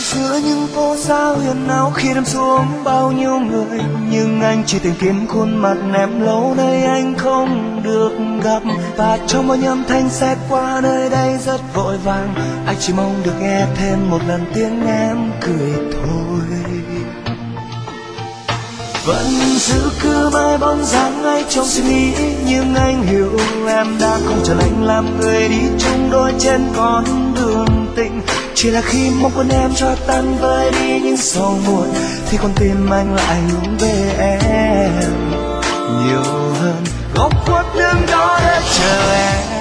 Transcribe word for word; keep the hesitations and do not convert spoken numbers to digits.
giữa những phố xa huyền áo khi đêm xuống bao nhiêu người, nhưng anh chỉ tìm kiếm khuôn mặt em lâu nay anh không được gặp. Và trong bao nhâm thanh xe qua nơi đây rất vội vàng, anh chỉ mong được nghe thêm một lần tiếng em cười thôi. Vẫn giữ cứ mãi bóng dáng ngay trong suy nghĩ, nhưng anh hiểu em đã không trở thành làm người đi chung đôi trên con đường tình. Chỉ là khi mong quên em cho tan vơi đi những sầu muộn, thì con tim anh lại hướng về em nhiều hơn. Góc khuất đứng đó để chờ em.